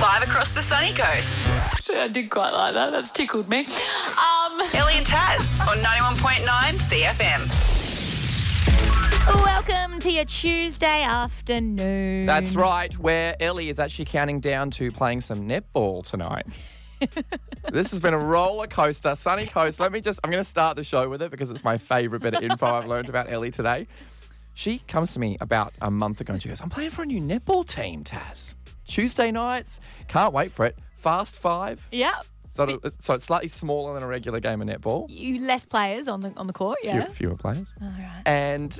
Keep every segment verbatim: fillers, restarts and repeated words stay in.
live across the sunny coast. I did quite like that. That's tickled me. Um, Ellie and Taz on ninety-one point nine C F M. welcome to your Tuesday afternoon. That's right, where Ellie is actually counting down to playing some netball tonight. This has been a roller coaster. Sunny Coast. Let me just, I'm going to start the show with it because it's my favourite bit of info I've learned about Ellie today. She comes to me about a month ago and she goes, I'm playing for a new netball team, Taz. Tuesday nights. Can't wait for it. Fast five. Yeah. Sort of, so it's slightly smaller than a regular game of netball. You less players on the on the court, yeah. Few, fewer players. All right. And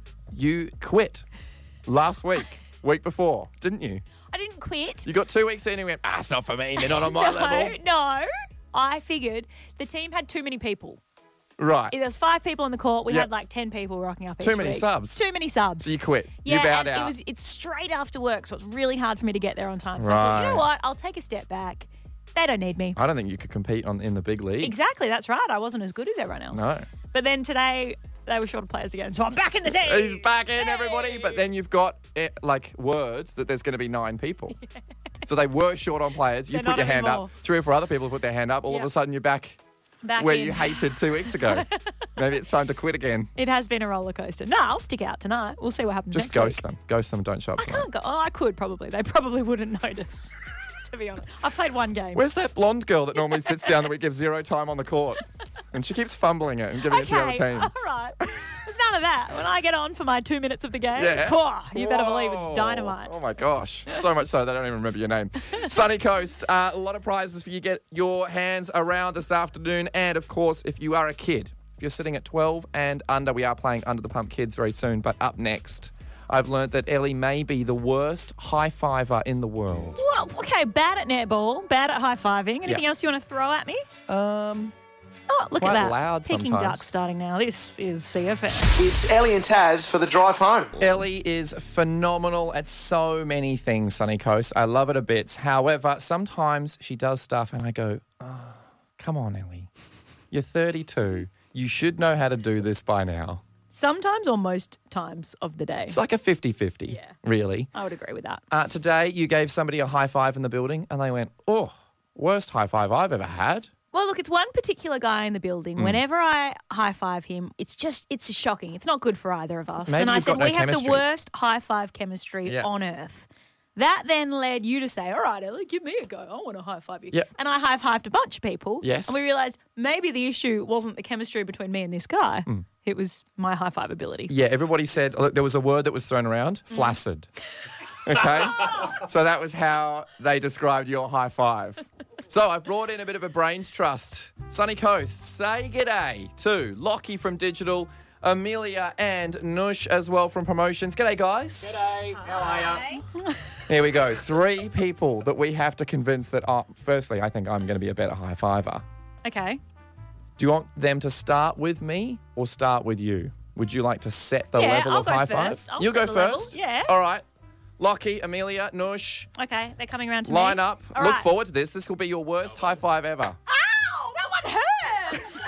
you quit last week, week before, didn't you? I didn't quit. You got two weeks in and you went, ah, it's not for me. They're not on my no, level. no. I figured the team had too many people. Right. There was five people on the court. We Yep. had like ten people rocking up Too each many week. subs. Too many subs. So you quit. Yeah, you bowed and out. it was it's straight after work, so it's really hard for me to get there on time. So I thought, you Right. know what? I'll take a step back. They don't need me. I don't think you could compete on in the big leagues. Exactly, that's right. I wasn't as good as everyone else. No. But then today, they were short of players again, so I'm back in the team. He's back in, everybody. But then you've got, eh, like, word that there's going to be nine people. Yeah. So they were short on players. You They're put not your hand anymore. up. Three or four other people put their hand up. All Yep. of a sudden, you're back, Back where in. you hated two weeks ago. Maybe it's time to quit again. It has been a roller coaster. No, I'll stick out tonight. We'll see what happens Just next ghost week. them. Ghost them. Don't show up I tonight. can't go. Oh, I could probably. They probably wouldn't notice, to be honest. I've played one game. Where's that blonde girl that normally sits down that we give zero time on the court? And she keeps fumbling it and giving it to the other Okay, team. all right. There's none of that. When I get on for my two minutes of the game, Yeah. oh, you better believe Whoa. it's dynamite. Oh, my gosh. So much so they don't even remember your name. Sunny Coast, uh, a lot of prizes for you to get your hands around this afternoon. And, of course, if you are a kid, if you're sitting at twelve and under, we are playing Under the Pump Kids very soon. But up next, I've learnt that Ellie may be the worst high-fiver in the world. Well, okay, bad at netball, bad at high-fiving. Anything Yeah. else you want to throw at me? Um, Oh, look Quite at that. loud Peking sometimes. duck starting now. This is C F M. It's Ellie and Taz for the drive home. Ellie is phenomenal at so many things, Sunny Coast. I love it a bit. However, sometimes she does stuff and I go, oh, come on, Ellie. You're thirty-two. You should know how to do this by now. Sometimes or most times of the day. It's like a fifty-fifty, Yeah. really. I would agree with that. Uh, today, you gave somebody a high five in the building and they went, oh, worst high five I've ever had. Well, look, it's one particular guy in the building. Mm. Whenever I high five him, it's just, it's shocking. It's not good for either of us. Maybe and I you've said, got no we have chemistry." the worst high five chemistry Yeah. on earth. That then led you to say, all right, Ellie, give me a go. I want to high five you. Yeah. And I high fived a bunch of people. Yes. And we realised maybe the issue wasn't the chemistry between me and this guy. Mm. It was my high five ability. Yeah, everybody said, look, there was a word that was thrown around, Mm. flaccid. Okay? So that was how they described your high five. So I brought in a bit of a brains trust. Sunny Coast, say g'day to Lockie from Digital, Amelia and Nush as well from Promotions. G'day, guys. G'day, how are you? Here we go. Three people that we have to convince that, oh, firstly, I think I'm going to be a better high fiver. Okay. Do you want them to start with me or start with you? Would you like to set the Yeah, level I'll of go high first. five? I'll You'll set go the level, first? yeah. All right. Lockie, Amelia, Nush, Okay, they're coming around to me. line up. All Look right. forward to this. This will be your worst high five ever. Ow, that one hurts.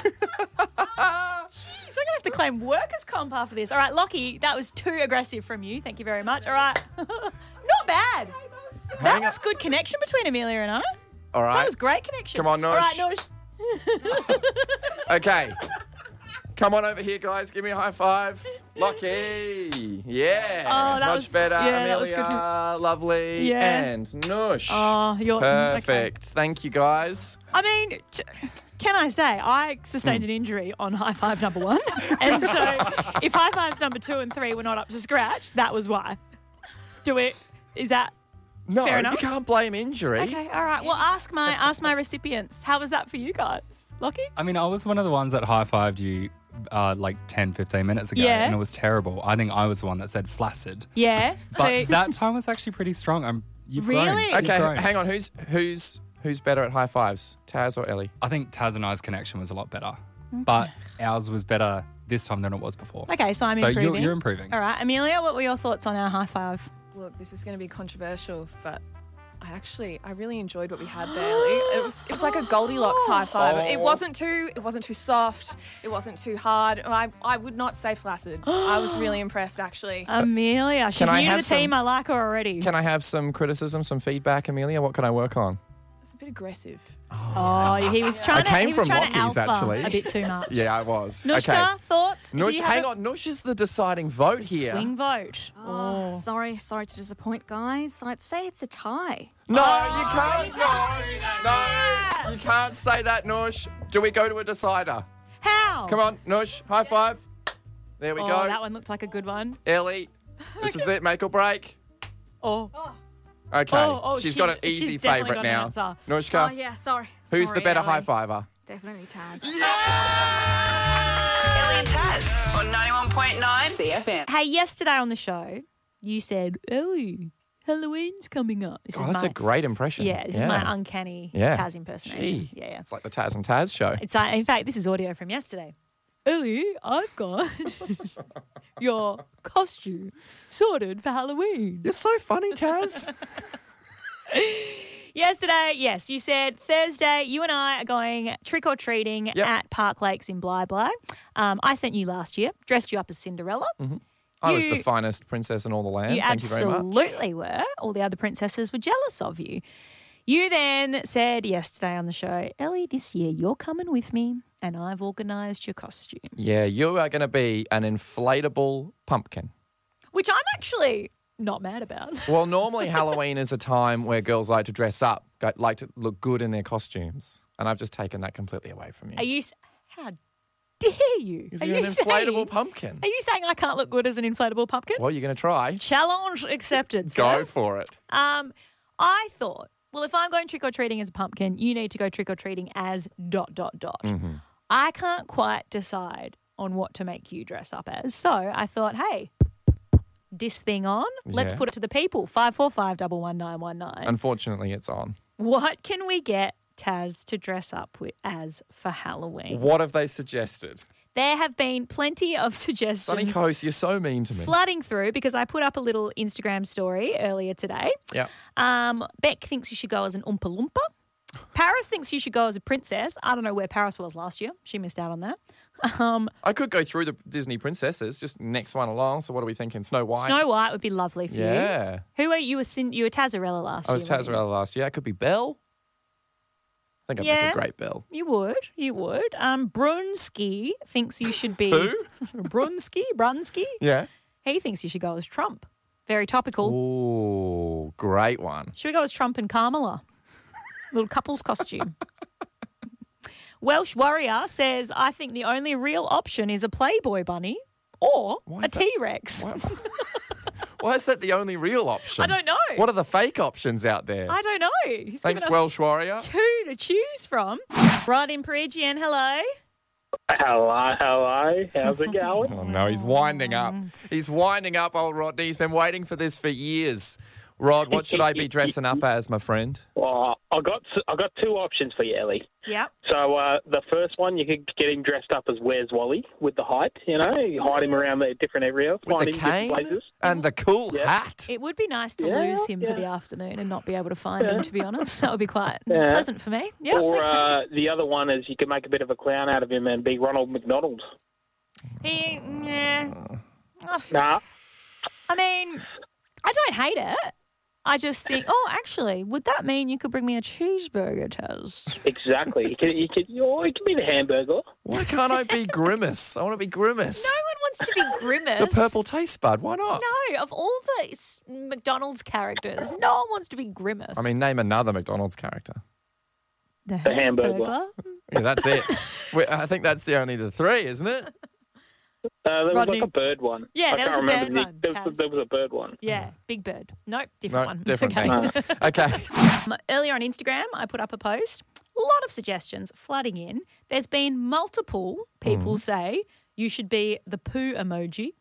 Jeez, I'm going to have to claim workers' comp after this. All right, Lockie, that was too aggressive from you. Thank you very much. All right. Not bad. That Hang was up. good connection between Amelia and I. All right. That was great connection. Come on, All right, Nosh. Nosh. Okay. Come on over here, guys. Give me a high five. Lockie. Yeah. Oh, that Much was- better. yeah, that was Amelia. good. Lovely. Yeah. And Nush. Oh, you're Perfect. Okay. Thank you, guys. I mean, t- can I say, I Hmm. sustained an injury on high five number one. And so if high fives number two and three were not up to scratch, that was why. Do it. Is that No, Fair enough. you can't blame injury. okay? All right. Well, ask my ask my recipients. How was that for you guys, Lockie? I mean, I was one of the ones that high-fived you uh, like ten, fifteen minutes ago, Yeah. and it was terrible. I think I was the one that said flaccid. Yeah. But So that time was actually pretty strong. I'm, you've Really? grown. You've Okay, grown. hang on. Who's who's who's better at high fives, Taz or Ellie? I think Taz and I's connection was a lot better, but ours was better this time than it was before. okay, so I'm so improving. you're, you're improving. All right, Amelia, what were your thoughts on our high five? Look, this is going to be controversial, but I actually, I really enjoyed what we had there. It, it was, it was like a Goldilocks high five. It Oh. wasn't too, it wasn't too soft. It wasn't too hard. I, I would not say flaccid. I was really impressed, actually. Amelia, she's Can I new to have the team. some- I like her already. Can I have some criticism, some feedback, Amelia? What can I work on? It's a bit aggressive. Oh, he was trying to. came He was from trying to Lockie's, alpha actually. a bit too much. Yeah, I was. Nushka, okay. thoughts? Do Nush, you have hang a on. Nush is the deciding vote here. Swing vote. Oh, sorry, sorry to disappoint, guys. I'd say it's a tie. No, you can't, Nush. No, you can't say that, Nush. Do we go to a decider? How? Come on, Nush. High five. There we Oh, go. that one looked like a good one. Ellie, this is it. Make or break. Oh, Okay. Oh, oh, she's she- got an she's easy definitely favourite got an now. answer. Nushka, Oh, yeah, sorry. who's Sorry, the better Ellie. high fiver? Definitely Taz. Ellie and Taz on ninety-one point nine C F M. hey, yesterday on the show, you said, Ellie, Halloween's coming up. This Oh, is that's my, a great impression. Yeah, this is my uncanny Yeah. Taz impersonation. Gee. Yeah, yeah. It's like the Taz and Taz show. It's uh, in fact, this is audio from yesterday. Ellie, I've got your costume sorted for Halloween. You're so funny, Taz. Yesterday, yes, you said Thursday, you and I are going trick or treating Yep. at Park Lakes in Bly Bly. Um, I sent you last year, dressed you up as Cinderella. I was You- the finest princess in all the land. You Thank you very much. absolutely were. All the other princesses were jealous of you. You then said yesterday on the show, Ellie, this year you're coming with me and I've organised your costume, Yeah, you are going to be an inflatable pumpkin. which I'm actually not mad about. Well, normally Halloween is a time where girls like to dress up, go- like to look good in their costumes. And I've just taken that completely away from you. Are you, s- how dare you? Is Are you you an inflatable saying, pumpkin? Are you saying I can't look good as an inflatable pumpkin? Well, you're going to try. Challenge accepted, sir. Go for it. Um, I thought, well, if I'm going trick or treating as a pumpkin, you need to go trick or treating as dot dot dot. Mm-hmm. I can't quite decide on what to make you dress up as, so I thought, hey, this thing on. Let's Yeah. put it to the people. Five four five double one nine one nine. Unfortunately, it's on. What can we get Taz to dress up with as for Halloween? What have they suggested? There have been plenty of Sunny suggestions Coast, you're so mean to me. flooding through because I put up a little Instagram story earlier today. Yeah. Um, Beck thinks you should go as an Oompa Loompa. Paris thinks you should go as a princess. I don't know where Paris was last year. She missed out on that. Um, I could go through the Disney princesses, just next one along. So what are we thinking? Snow White? Snow White would be lovely for you. Yeah. Who are you? Were Cin- you were Tazarella last I year. was weren't you? Tazarella last year. It could be Belle. I think I'd Yeah. make a great Belle. You would. You would. Um, Brunsky thinks you should be. Who? Brunsky? Brunsky? Yeah. He thinks you should go as Trump. Very topical. Ooh, great one. Should we go as Trump and Kamala? Little couple's costume. Welsh Warrior says, I think the only real option is a Playboy bunny or Why a is that- T-Rex. Why, why is that the only real option? I don't know. What are the fake options out there? I don't know. He's Thanks, given us Welsh Warrior. two to choose from. Rod in Perigian, hello. Hello, hello. How's it going? Oh, no, he's winding up. He's winding up, old Rodney. He's been waiting for this for years. Rod, what should I be dressing up as, my friend? Well, I got I got two options for you, Ellie. Yep. So uh, the first one, you could get him dressed up as Where's Wally with the height. You know, you hide him around the different areas, With find the him different cane places. and the cool Yeah. hat. It would be nice to Yeah, lose him for yeah. the afternoon and not be able to find Yeah. him, to be honest. That would be quite Yeah. pleasant for me. Yep. Or uh, the other one is you could make a bit of a clown out of him and be Ronald McDonald. he, yeah. Oh, Nah, I mean, I don't hate it. I just think, oh, actually, would that mean you could bring me a cheeseburger, Taz? exactly. You could, you could, oh, you could be the hamburger. Why can't I be Grimace? I want to be Grimace. No one wants to be Grimace. The purple taste bud. Why not? No, of all the s- McDonald's characters, no one wants to be Grimace. I mean, name another McDonald's character. the Hamburger. hamburger. Yeah, that's it. We- I think that's the only the three, isn't it? Uh, there Rodney. was like a bird one. Yeah, I there can't was a remember bird the, one, There Taz. was, there was a bird one. Yeah, Big Bird. Nope, different No, one. different okay. thing. Okay. Um, Earlier on Instagram, I put up a post. A lot of suggestions flooding in. There's been multiple people Mm. say you should be the poo emoji.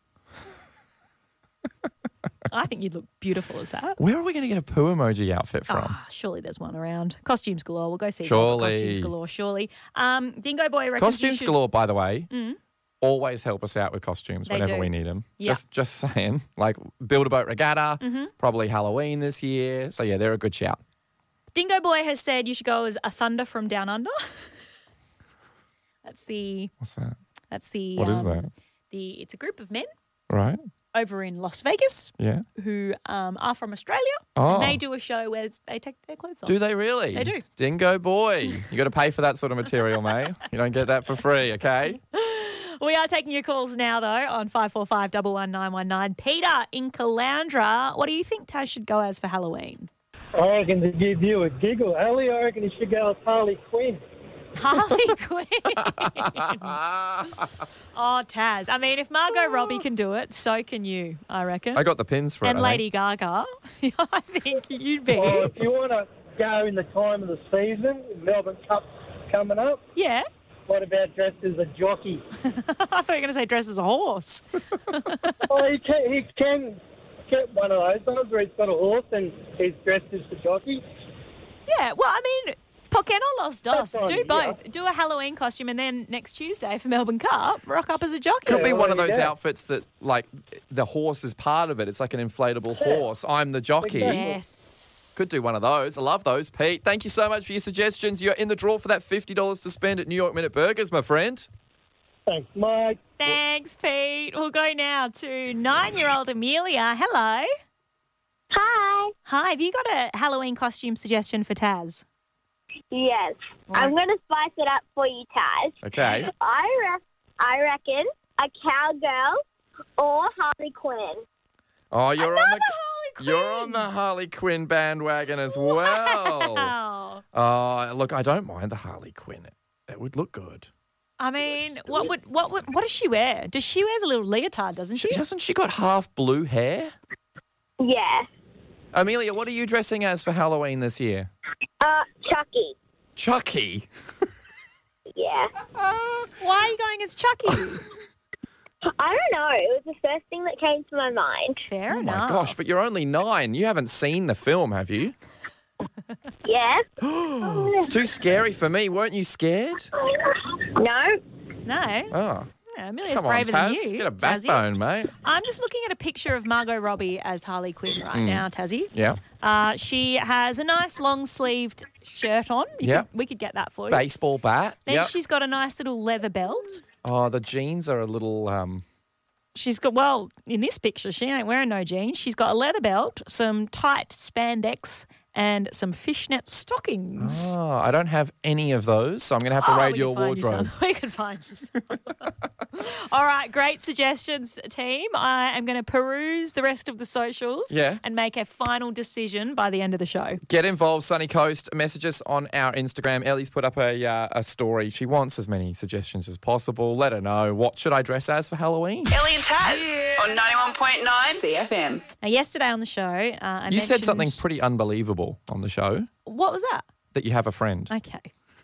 I think you'd look beautiful as that. Where are we going to get a poo emoji outfit from? Ah, surely there's one around. Costumes galore. We'll go see Surely. Costumes galore. Surely. Um, Dingo Boy reckons Costumes you should, galore, by the way. Always help us out with costumes They whenever do. we need them. Yeah. Just, just saying. Like build a boat regatta. Mm-hmm. Probably Halloween this year. So yeah, they're a good shout. Dingo Boy has said you should go as a Thunder from Down Under. That's the. What's that? That's the. What um, is that? The it's a group of men Right. over in Las Vegas Yeah. who um, are from Australia. Oh. And they do a show where they take their clothes off. Do they really? They do. Dingo Boy. You got to pay for that sort of material, mate. You don't get that for free, okay? We are taking your calls now, though, on five four five, one one nine one nine. Peter in Caloundra, what do you think Taz should go as for Halloween? I reckon to give you a giggle, Ellie, I reckon you should go as Harley Quinn. Harley Quinn. Oh, Taz. I mean, if Margot Robbie can do it, so can you, I reckon. I got the pins for and it. I Lady think. Gaga. I think you'd be. Or if you want to go in the time of the season, Melbourne Cup's coming up, Yeah. what about dressed as a jockey? I thought you were going to say dress as a horse. Well, he can, he can get one of those ones where he's got a horse and he's dressed as the jockey. Yeah, well, I mean, ¿por qué no los dos? That's Do fine, both. Do a Halloween costume and then next Tuesday for Melbourne Cup, rock up as a jockey. Could be Yeah, one of well, those yeah. outfits that, like, the horse is part of it. It's like an inflatable horse. I'm the jockey. Exactly. Yes. Could do one of those. I love those, Pete. Thank you so much for your suggestions. You're in the draw for that fifty dollars to spend at New York Minute Burgers, my friend. Thanks, Mike. Thanks, Pete. We'll go now to nine-year-old Amelia. Hello. Hi. Hi, have you got a Halloween costume suggestion for Taz? Yes. I'm going to spice it up for you, Taz. Okay. I, re- I reckon a cowgirl or Harley Quinn. Oh, you're on Another the Harley Quinn. you're on the Harley Quinn bandwagon as well. Wow. Oh, look, I don't mind the Harley Quinn. It, it would look good. I mean, what would what would what does she wear? Does she wears a little leotard, doesn't she? She, hasn't she got half blue hair? Yeah. Amelia, what are you dressing as for Halloween this year? Uh, Chucky. Chucky. Yeah. Why are you going as Chucky? I don't know. It was the first thing that came to my mind. Fair Oh enough. my gosh, but you're only nine. You haven't seen the film, have you? Yeah. It's too scary for me. Weren't you scared? No. No. Oh. Yeah, Amelia's Come on, braver Taz. than you. Get a Tazzy. backbone, mate. I'm just looking at a picture of Margot Robbie as Harley Quinn right Mm. now, Tazzy. Yeah. Uh, she has a nice long-sleeved shirt on. You Yeah. could- we could get that for you. Baseball bat. Then Yep. she's got a nice little leather belt. Oh, the jeans are a little. Um, She's got, well, in this picture, she ain't wearing no jeans. She's got a leather belt, some tight spandex, and some fishnet stockings. oh, I don't have any of those, so I'm going to have to Oh, raid we your could find you wardrobe. some. We could find you some. All right, great suggestions, team. I am going to peruse the rest of the socials Yeah. and make a final decision by the end of the show. Get involved, Sunny Coast. Message us on our Instagram. Ellie's put up a uh, a story. She wants as many suggestions as possible. Let her know. What should I dress as for Halloween? Ellie and Taz on ninety-one point nine C F M. Now, yesterday on the show, uh, I You said mentioned- something pretty unbelievable on the show, What was that? that you have a friend. Okay.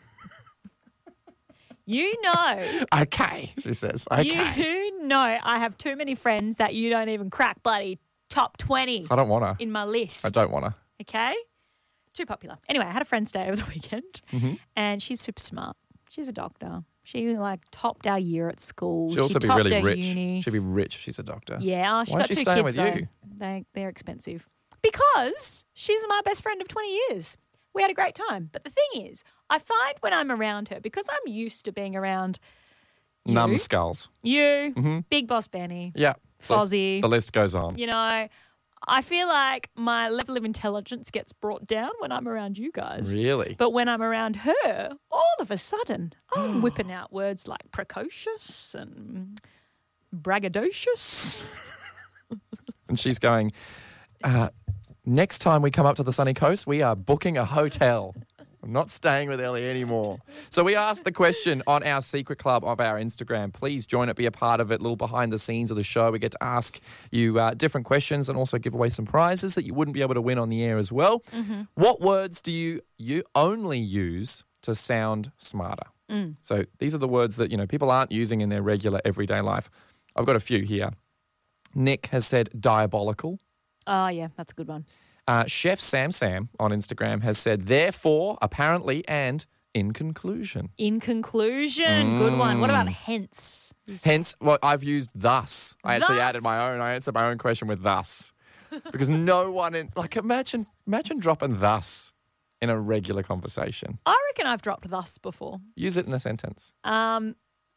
You know, Okay, she says. Okay. you know I have too many friends that you don't even crack bloody top twenty I don't want to. in my list. I don't want to. Okay? Too popular. Anyway, I had a friend stay over the weekend Mm-hmm. and she's super smart. She's a doctor. She like topped our year at school. She'll also she be topped really our rich. Uni. She'll be rich if she's a doctor. Yeah, oh, she Why got is she two staying kids with though. you? They they're expensive. Because she's my best friend of twenty years. We had a great time. But the thing is, I find when I'm around her, because I'm used to being around you, Numbskulls. you, Mhm. Big Boss Benny, Yeah. The- Fozzie. The list goes on. you know, I feel like my level of intelligence gets brought down when I'm around you guys. Really? But when I'm around her, all of a sudden, I'm whipping out words like precocious and braggadocious. And she's going, uh, next time we come up to the sunny coast, we are booking a hotel. I'm not staying with Ellie anymore. So we asked the question on our secret club of our Instagram. Please join it, be a part of it, a little behind the scenes of the show. We get to ask you uh, different questions and also give away some prizes that you wouldn't be able to win on the air as well. Mm-hmm. What words do you, you only use to sound smarter? Mm. So these are the words that, you know, people aren't using in their regular everyday life. I've got a few here. Nick has said diabolical. Oh, yeah, that's a good one. Uh, Chef Sam Sam on Instagram has said therefore, apparently, and in conclusion. In conclusion, good one. What about Mm. hence? Hence, well, I've used thus. I actually Thus? added my own. I answered my own question with thus. Because no one in, like, imagine, imagine dropping thus in a regular conversation? I reckon I've dropped thus before. Use it in a sentence. Um,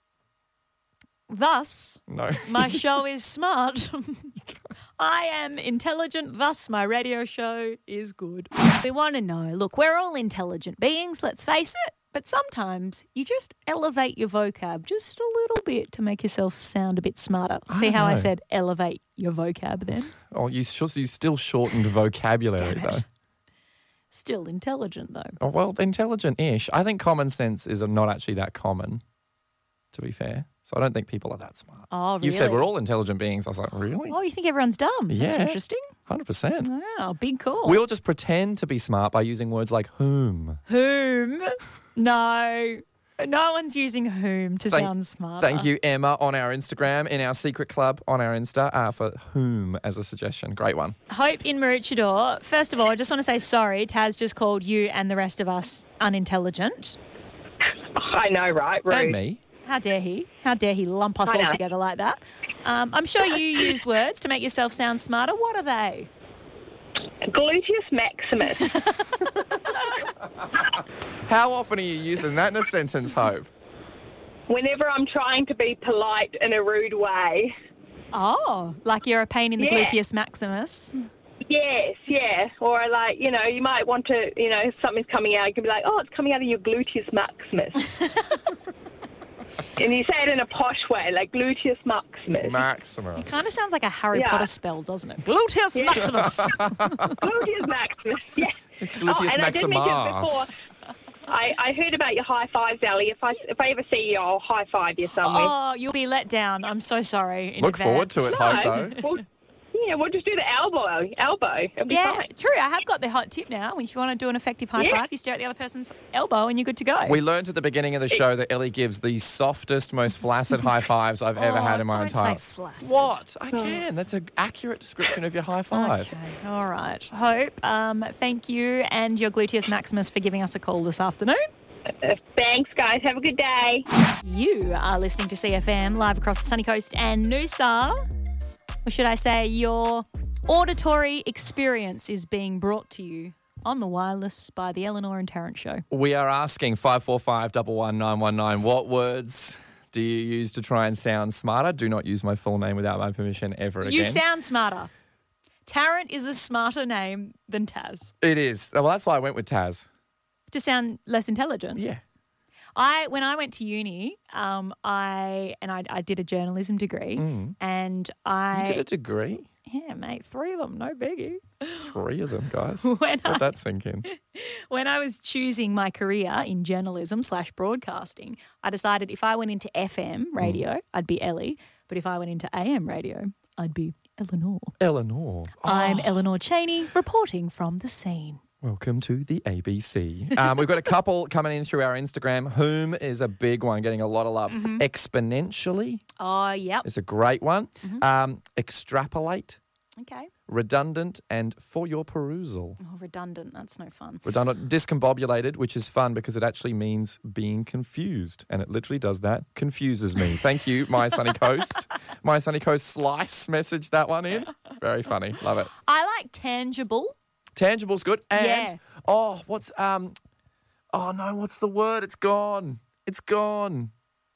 thus, No. my show is smart. I am intelligent, thus my radio show is good. We want to know, look, we're all intelligent beings, let's face it, but sometimes you just elevate your vocab just a little bit to make yourself sound a bit smarter. I See how I know. said elevate your vocab then? Oh, you, sh- you still shortened vocabulary, Damn it. though. Still intelligent though. Oh, well, intelligent-ish. I think common sense is not actually that common, to be fair. So I don't think people are that smart. Oh, really? You said we're all intelligent beings. I was like, really? Oh, you think everyone's dumb? That's Yeah. interesting. one hundred percent. Wow, big call. We all just pretend to be smart by using words like whom. Whom? No. No one's using whom to Thank- sound smart. Thank you, Emma, on our Instagram, in our secret club on our Insta, uh, for whom as a suggestion. Great one. Hope in Maroochydore. First of all, I just want to say sorry. Taz just called you and the rest of us unintelligent. I know, right? Rude. And me. How dare he? How dare he lump us I all know. together like that? Um, I'm sure you use words to make yourself sound smarter. What are they? Gluteus maximus. How often are you using that in a sentence, Hope? Whenever I'm trying to be polite in a rude way. Oh, like you're a pain in the Yeah. gluteus maximus. Yes, yeah. Or like, you know, you might want to, you know, if something's coming out, you can be like, oh, it's coming out of your gluteus maximus. And you say it in a posh way, like gluteus maximus. Maximus. It kind of sounds like a Harry Yeah. Potter spell, doesn't it? Gluteus Yeah. maximus. Gluteus maximus, yeah. It's gluteus oh, and I did mention maximus. before, I, I heard about your high fives, Ali. If I if I ever see you, I'll high five you somewhere. Oh, you'll be let down. I'm so sorry. In Look forward to it, advance. Hope, though. Well, yeah, we'll just do the elbow. Elbow. It'll be Yeah, fine. true. I have got the hot tip now. If you want to do an effective high Yeah. five, you stare at the other person's elbow and you're good to go. We learned at the beginning of the show that Ellie gives the softest, most flaccid high fives I've ever Oh, had in my don't entire say flaccid. What? I can. That's an accurate description of your high five. Okay, all right. Hope, um, thank you and your gluteus maximus for giving us a call this afternoon. Uh, thanks, guys. Have a good day. You are listening to C F M live across the sunny coast and Noosa. Or should I say your auditory experience is being brought to you on the wireless by the Eleanor and Tarrant Show. We are asking five four five, one one nine one nine, what words do you use to try and sound smarter? Do not use my full name without my permission ever again. You sound smarter. Tarrant is a smarter name than Taz. It is. Well, that's why I went with Taz. To sound less intelligent. Yeah. I when I went to uni, um, I and I, I did a journalism degree, Mm. and I You did a degree? yeah, mate, three of them, no biggie. Three of them, guys. When Let I- that sink in. When I was choosing my career in journalism slash broadcasting, I decided if I went into F M radio, Mm. I'd be Ellie, but if I went into A M radio, I'd be Eleanor. Eleanor. I'm Oh. Eleanor Cheney, reporting from the scene. Welcome to the A B C. Um, we've got a couple coming in through our Instagram. Whom is a big one, getting a lot of love. Mhm. Exponentially Oh, yep. is a great one. Mhm. Um, extrapolate, Okay. redundant, and for your perusal. Oh, redundant. That's no fun. Redundant, discombobulated, which is fun because it actually means being confused. And it literally does that. Confuses me. Thank you, My Sunny Coast. My Sunny Coast Slice messaged that one in. Very funny. Love it. I like tangible. Tangible's good. And, Yeah. oh, what's, um, oh no, what's the word? It's gone. It's gone.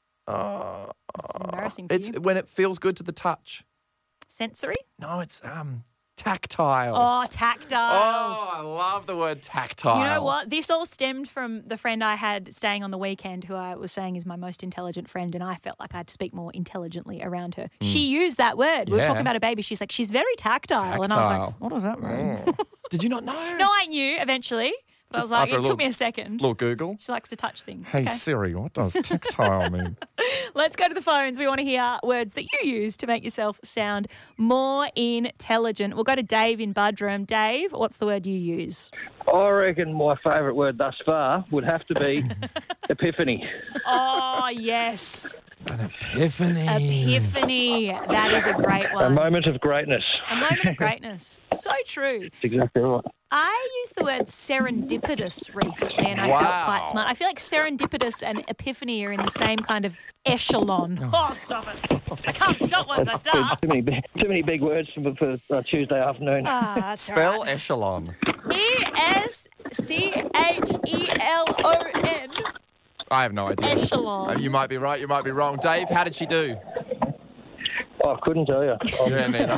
Oh, It's embarrassing for it's you. when it feels good to the touch. Sensory? No, it's, um, tactile. Oh, tactile. Oh, I love the word tactile. You know what? This all stemmed from the friend I had staying on the weekend who I was saying is my most intelligent friend, and I felt like I had to speak more intelligently around her. Mm. She used that word. We were Yeah. talking about a baby. She's like, she's very tactile. And I was Tactile. like, what does that mean? Oh. Did you not know? No, I knew eventually, but I was Just like, after it a took little- me a second. Little Google. She likes to touch things. Hey Okay. Siri, what does tactile mean? Let's go to the phones. We want to hear words that you use to make yourself sound more intelligent. We'll go to Dave in Budrum. Dave, what's the word you use? I reckon my favourite word thus far would have to be epiphany. Oh, yes. An epiphany. Epiphany. That is a great A one. moment of greatness. A moment of greatness. So true. That's exactly right. I used the word serendipitous recently and I felt Wow. quite smart. I feel like serendipitous and epiphany are in the same kind of echelon. Oh, stop it. I can't stop once I start. Too many, big- too many big words for, for uh, Tuesday afternoon. Ah, that's all Spell right. echelon. E S C H E L O N. I have no idea. Echelon. Uh, You might be right, you might be wrong. Dave, how did she do? Oh, I couldn't tell you. Yeah, neither.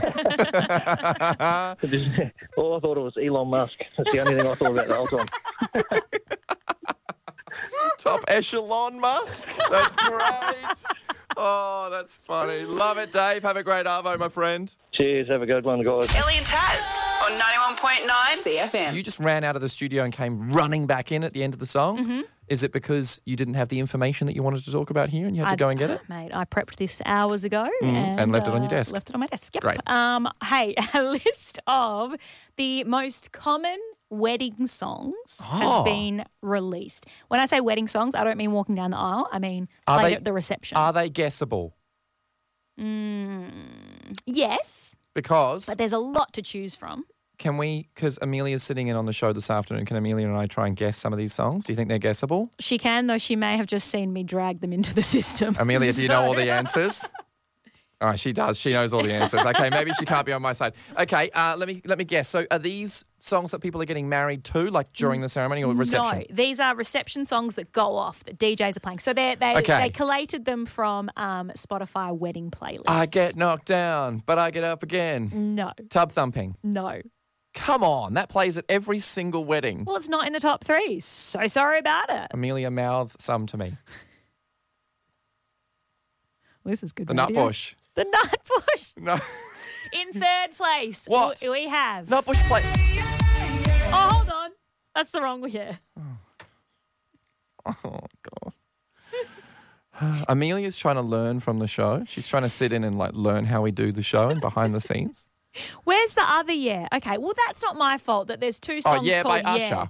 All I thought it was Elon Musk. That's the only thing I thought about the whole time. Top echelon Musk. That's great. Oh, that's funny. Love it, Dave. Have a great arvo, my friend. Cheers. Have a good one, guys. Ellie and Taz on ninety-one point nine C F M. You just ran out of the studio and came running back in at the end of the song. Mm-hmm. Is it because you didn't have the information that you wanted to talk about here and you had to I- go and get it? Mate, I prepped this hours ago. Mm, and, and left it on your uh, desk. Left it on my desk, yep. Great. Um, hey, a list of the most common wedding songs Oh. has been released. When I say wedding songs, I don't mean walking down the aisle. I mean Are played they- at the reception. Are they guessable? Mm, yes, Because but there's a lot to choose from. can we, because Amelia's sitting in on the show this afternoon, can Amelia and I try and guess some of these songs? Do you think they're guessable? She can, though she may have just seen me drag them into the system. Amelia, do you know all So- the answers? Oh, she does. She knows all the answers. Okay, maybe she can't be on my side. Okay, uh, let me let me guess. So, are these songs that people are getting married to, like during the ceremony or reception? No, these are reception songs that go off that D Js are playing. So they they Okay. they collated them from um, Spotify wedding playlists. I get knocked down, but I get up again. No, Tub thumping. no. Come on, that plays at every single wedding. Well, it's not in the top three. So sorry about it. Amelia, mouth some to me. This is good. The nut radio. bush. The nut bush. No. In third place, What? w- we have. Nut bush play. Oh, hold on. That's the wrong year. Oh, God. Amelia's trying to learn from the show. She's trying to sit in and like learn how we do the show and behind the scenes. Where's the other year? Okay, well, that's not my fault that there's two songs Oh, yeah, called by Yeah. Usher.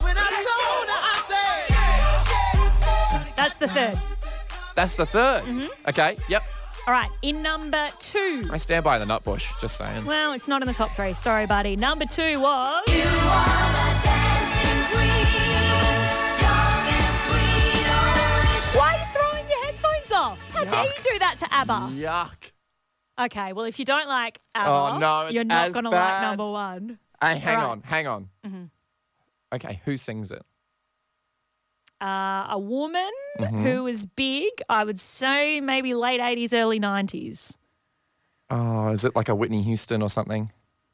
That's the third. That's the third. Mm-hmm. Okay, yep. All right, in number two. I stand by the nut bush, just saying. Well, it's not in the top three. Sorry, buddy. Number two was. Why are you throwing your headphones off? How dare Yuck. you do that to ABBA? Yuck. Okay, well, if you don't like ABBA, Oh, no, it's you're not as going to like bad. number one. Hey, hang All right. on, hang on. Mm-hmm. Okay, who sings it? Uh, a woman Mhm. who was big, I would say maybe late eighties, early nineties. Oh, is it like a Whitney Houston or something?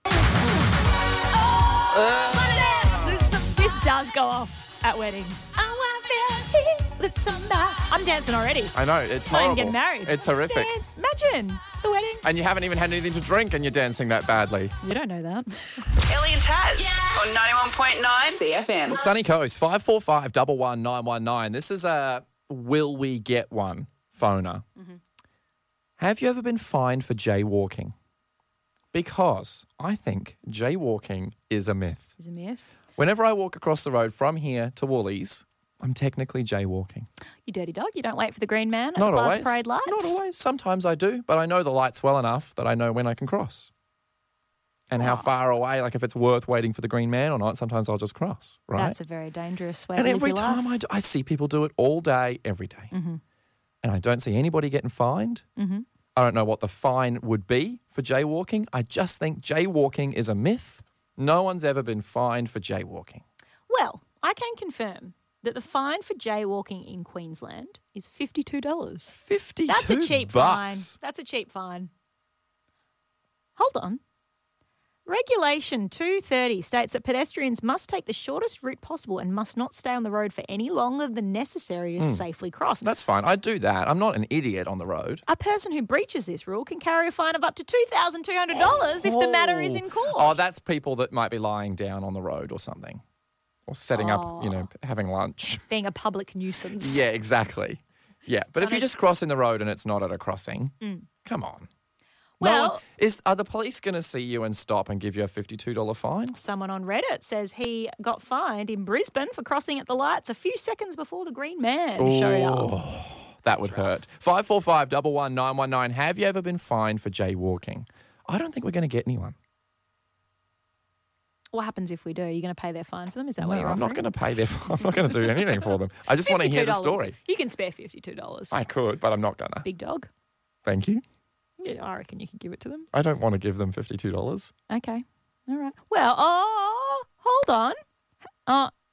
This, this does go off at weddings. I wanna feel here with somebody. I'm dancing already. I know, it's Not even horrible. getting married. It's horrific. Dance. Imagine the wedding. And you haven't even had anything to drink and you're dancing that badly. You don't know that. Ellie and Taz on ninety-one point nine C F M. Sunny Coast, five four five, one one nine one nine. This is a will we get one phoner. Mm-hmm. Have you ever been fined for jaywalking? Because I think jaywalking is a myth. Is a myth. Whenever I walk across the road from here to Woolies, I'm technically jaywalking. You dirty dog. You don't wait for the green man at Not the Plaza always. Parade lights. Not always. Sometimes I do, but I know the lights well enough that I know when I can cross. And how far away, like if it's worth waiting for the green man or not, sometimes I'll just cross, right? That's a very dangerous way and to live every your time life. I do, I see people do it all day, every day. Mm-hmm. And I don't see anybody getting fined. Mm-hmm. I don't know what the fine would be for jaywalking. I just think jaywalking is a myth. No one's ever been fined for jaywalking. Well, I can confirm that the fine for jaywalking in Queensland is fifty-two dollars. fifty-two That's a cheap bucks. fine. That's a cheap fine. Hold on. Regulation two thirty states that pedestrians must take the shortest route possible and must not stay on the road for any longer than necessary to Mm. safely cross. That's fine. I do that. I'm not an idiot on the road. A person who breaches this rule can carry a fine of up to two thousand two hundred dollars if the matter is in court. Oh, that's people that might be lying down on the road or something. Or setting up, you know, having lunch. Being a public nuisance. Yeah, exactly. Yeah, but if you're just crossing the road and it's not at a crossing, Mm. come on. Well- no one, is are the police going to see you and stop and give you a fifty-two dollars fine? Someone on Reddit says he got fined in Brisbane for crossing at the lights a few seconds before the green man showed up. Oh, that would hurt. five four five, one one nine one nine. Have you ever been fined for jaywalking? I don't think we're going to get anyone. What happens if we do? Are you going to pay their fine for them? Is that No, what you're I'm not offering? going to pay their I'm not going to do anything for them. I just want to hear the fifty-two dollars. story. You can spare fifty-two dollars. I could, but I'm not going to. Big dog. Thank you. Yeah, I reckon you can give it to them. I don't want to give them fifty-two dollars. Okay. All right. Well, oh, hold on. Oh,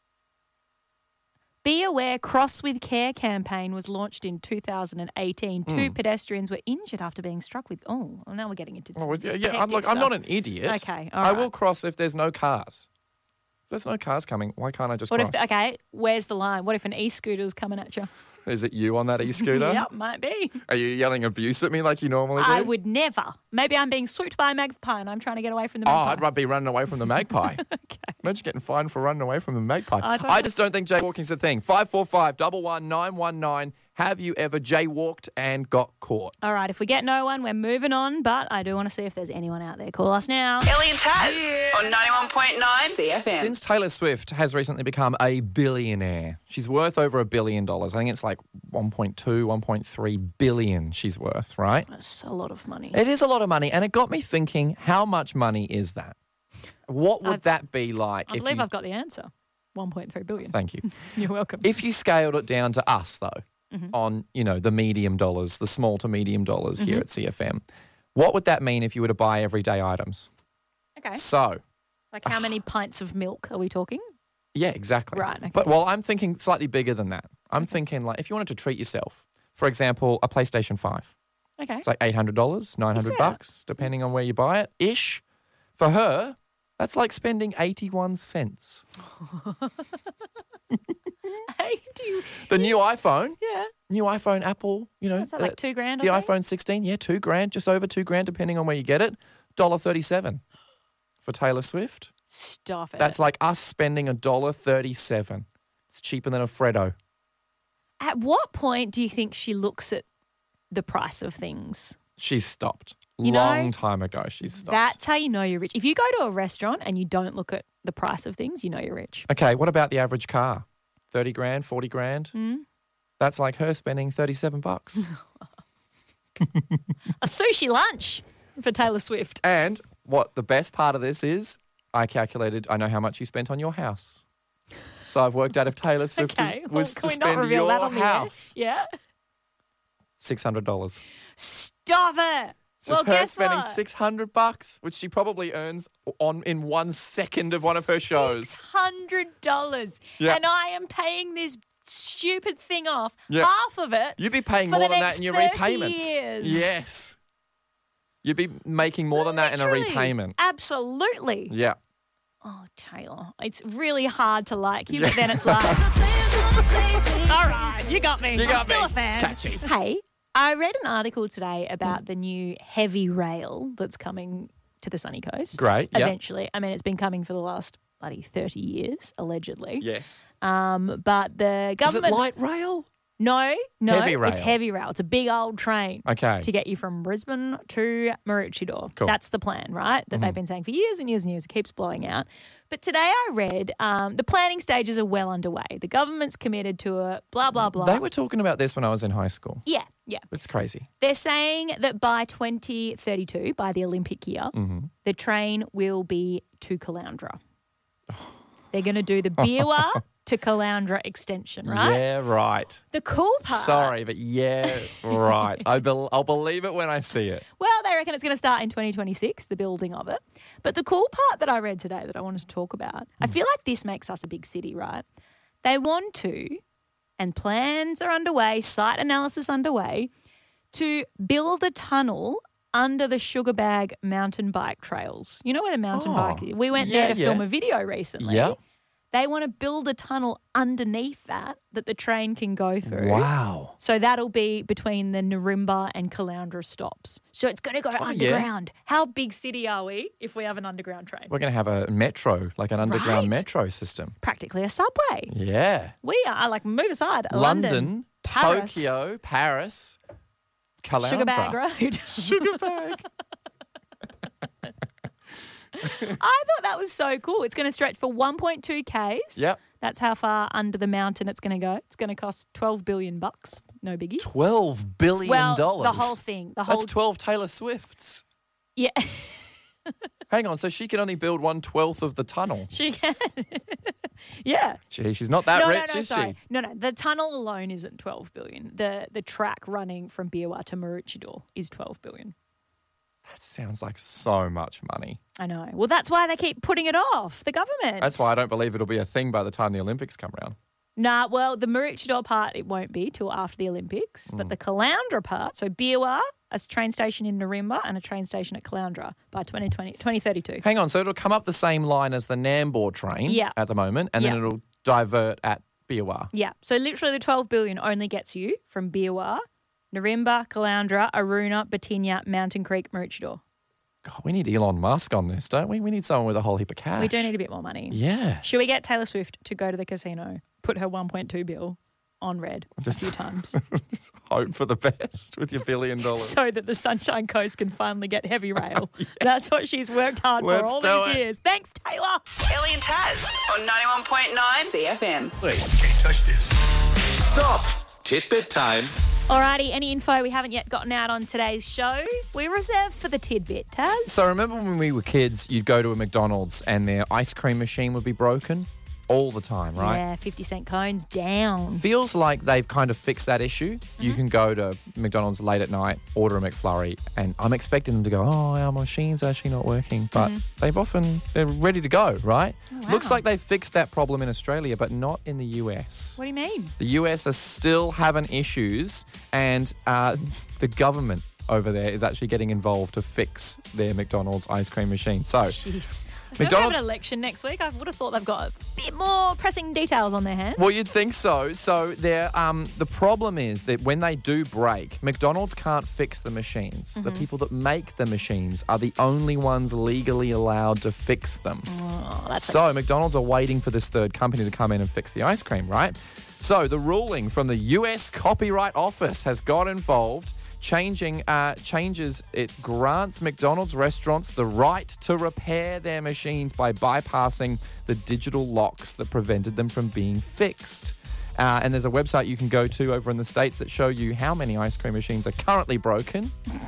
Be Aware Cross with Care campaign was launched in two thousand eighteen. Two Mm. pedestrians were injured after being struck with. Oh, well, now we're getting into. Well, yeah, yeah, I'm, hectic look, I'm stuff. not an idiot. Okay, all I right. will cross if there's no cars. If there's no cars coming, why can't I just What cross? if? Okay, where's the line? What if an e-scooter's coming at you? Is it you on that e-scooter? Yep, might be. Are you yelling abuse at me like you normally do? I would never. Maybe I'm being swooped by a magpie and I'm trying to get away from the Oh, magpie. I'd rather be running away from the magpie. okay. Imagine getting fined for running away from the magpie. I don't I know. just don't think jaywalking's a thing. five four five, one one nine one nine. Have you ever jaywalked and got caught? All right, if we get no one, we're moving on, but I do want to see if there's anyone out there. Call us now. Ellie and Taz on ninety-one point nine C F M. Since Taylor Swift has recently become a billionaire, she's worth over a billion dollars. I think it's like one point two, one point three billion she's worth, right? That's a lot of money. It is a lot of money, and it got me thinking, how much money is that? What would I've- that be like? I if believe you... I've got the answer. one point three billion. Thank you. You're welcome. If you scaled it down to us, though, Mhm. on, you know, the medium dollars, the small to medium dollars here Mhm. at C F M, what would that mean if you were to buy everyday items? Okay. So, Like how many pints of milk are we talking? yeah, exactly. Right, okay. But, well, I'm thinking slightly bigger than that. I'm thinking, like, if you wanted to treat yourself, for example, a PlayStation five. Okay. It's like eight hundred dollars, nine hundred it? bucks, depending on where you buy it, ish. For her, that's like spending eighty-one cents. eighty The new iPhone, Yeah. new iPhone, Apple, you know. What's that, like two grand or The something? iPhone sixteen, yeah, two grand, just over two grand, depending on where you get it. one dollar thirty-seven for Taylor Swift. Stop it. That's like us spending one dollar thirty-seven. It's cheaper than a Freddo. At what point do you think she looks at the price of things? She's stopped. You know, Long time ago, she's stopped. That's how you know you're rich. If you go to a restaurant and you don't look at the price of things, you know you're rich. Okay, what about the average car? thirty grand, forty grand? Mm. That's like her spending thirty-seven bucks. A sushi lunch for Taylor Swift. And what the best part of this is, I calculated, I know how much you spent on your house. So I've worked out if Taylor Swift Okay, is, well, was can to we not spend reveal your that on the air? house, Yeah. six hundred dollars. Stop it. It's well, just her guess spending what? six hundred bucks, which she probably earns on in one second of one of her shows. Hundred dollars, Yeah. and I am paying this stupid thing off. Yeah. Half of it. You'd be paying for more the than that next in your thirty repayments. Years. Yes. You'd be making more than that in a Literally. repayment. Absolutely. Yeah. Oh, Taylor, it's really hard to like you, Yeah. but then it's like, all right, you got me. You I'm got still me. a fan. It's catchy. Hey, I read an article today about the new heavy rail that's coming to the sunny coast. Great, yep. Eventually. I mean, it's been coming for the last bloody thirty years, allegedly. Yes. Um, but the Is it government. light rail? No, no, Heavy rail. it's heavy rail. It's a big old train Okay. to get you from Brisbane to Maroochydore. Cool. That's the plan, right? That they've been saying for years and years and years. It keeps blowing out. But today I read um, the planning stages are well underway. The government's committed to a blah, blah, blah. They were talking about this when I was in high school. Yeah, yeah. It's crazy. They're saying that by twenty thirty-two, by the Olympic year, Mhm. the train will be to Caloundra. They're going to do the Beerwah to Caloundra extension, right? Yeah, right. The cool part. Sorry, but yeah, right. I bel I'll believe it when I see it. Well, they reckon it's going to start in twenty twenty-six, the building of it. But the cool part that I read today that I wanted to talk about, I feel like this makes us a big city, right? They want to, and plans are underway, site analysis underway, to build a tunnel under the Sugarbag mountain bike trails. You know where the mountain Oh, bike is? We went yeah, there to yeah. film a video recently. Yeah. They want to build a tunnel underneath that that the train can go through. Wow. So that'll be between the Narimba and Caloundra stops. So it's going to go Oh, yeah. underground. How big city are we if we have an underground train? We're going to have a metro, like an underground Right. metro system. Practically a subway. Yeah. We are, like, move aside. London, London, Paris, Tokyo, Paris, Caloundra. Sugarbag Road. Sugarbag. I thought that was so cool. It's going to stretch for one point two kays. Yep. That's how far under the mountain it's going to go. It's going to cost twelve billion bucks. No biggie. Twelve billion Well, dollars. the whole thing. The whole That's twelve Taylor Swifts. Yeah. Hang on, so she can only build one twelfth of the tunnel. She can. Yeah. Gee, she's not that no, rich, no, no, is sorry. she? No, no. The tunnel alone isn't twelve billion. The the track running from Beerwah to Maroochydore is twelve billion. That sounds like so much money. I know. Well, that's why they keep putting it off. The government. That's why I don't believe it'll be a thing by the time the Olympics come around. Nah, well, the Maroochydore part, it won't be till after the Olympics. But the Caloundra part, so Biwa, a train station in Narimba and a train station at Caloundra by twenty twenty, twenty thirty-two. Hang on, so it'll come up the same line as the Nambour train Yeah. at the moment, and then Yeah. it'll divert at Biwa. Yeah, so literally the twelve billion only gets you from Biwa, Narimba, Caloundra, Aruna, Batinia, Mountain Creek, Maroochydore. God, we need Elon Musk on this, don't we? We need someone with a whole heap of cash. We do need a bit more money. Yeah. Should we get Taylor Swift to go to the casino, put her one point two bill on red Just- a few times Just hope for the best with your billion dollars. so that the Sunshine Coast can finally get heavy rail? That's what she's worked hard Let's for all do these it. years. Thanks, Taylor. Ellie and Taz on ninety-one point nine C F M. Please, can't touch this. Stop. Tidbit time. Alrighty, any info we haven't yet gotten out on today's show, we reserve for the tidbit, Taz. So remember when we were kids, you'd go to a McDonald's and their ice cream machine would be broken all the time, right? Yeah, fifty cent cones down. Feels like they've kind of fixed that issue. Mm-hmm. You can go to McDonald's late at night, order a McFlurry, and I'm expecting them to go, oh, our machine's actually not working. But they've often, they're ready to go, right? Mm-hmm. Oh, Looks wow. like they've fixed that problem in Australia, but not in the U S. What do you mean? The U S are still having issues, and uh, the government over there is actually getting involved to fix their McDonald's ice cream machine. So, Jeez. If McDonald's- they have an election next week, I would have thought they've got a bit more pressing details on their hands. well, you'd think so. So, they're, um, the problem is that when they do break, McDonald's can't fix the machines. The people that make the machines are the only ones legally allowed to fix them. Oh, that's So McDonald's are waiting for this third company to come in and fix the ice cream, right? So the ruling from the U S Copyright Office has got involved. Changing uh, changes, it grants McDonald's restaurants the right to repair their machines by bypassing the digital locks that prevented them from being fixed. Uh, and there's a website you can go to over in the States that show you how many ice cream machines are currently broken.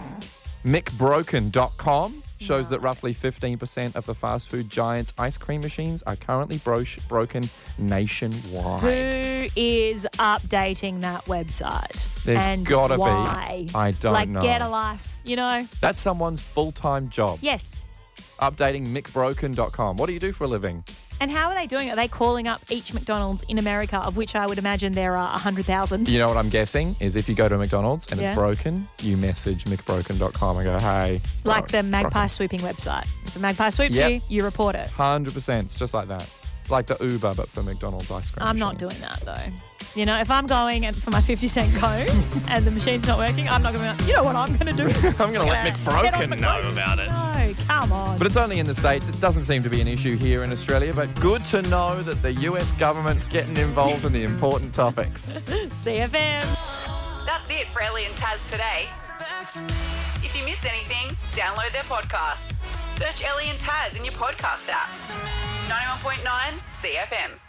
mick broken dot com shows that roughly fifteen percent of the fast food giant's ice cream machines are currently bro- broken nationwide. Who is updating that website? There's and gotta be. why? I don't like, know. get a life, you know? That's someone's full-time job. Yes. Updating mick broken dot com. What do you do for a living? And how are they doing it? Are they calling up each McDonald's in America, of which I would imagine there are one hundred thousand? You know what I'm guessing is if you go to a McDonald's and Yeah. it's broken, you message mick broken dot com and go, hey. it's Like bro- the Magpie broken. swooping website. If the Magpie swoops Yep. you, you report it. one hundred percent. It's just like that. It's like the Uber, but for McDonald's ice cream I'm not machines. doing that, though. You know, if I'm going and- for my fifty cent cone and the machine's not working, I'm not going to be like, you know what I'm going to do? I'm going to let Mick Broken know about it. No, come on. But it's only in the States. It doesn't seem to be an issue here in Australia, but good to know that the U S government's getting involved in the important topics. C F M. That's it for Ellie and Taz today. If you missed anything, download their podcasts. Search Ellie and Taz in your podcast app. ninety-one point nine C F M.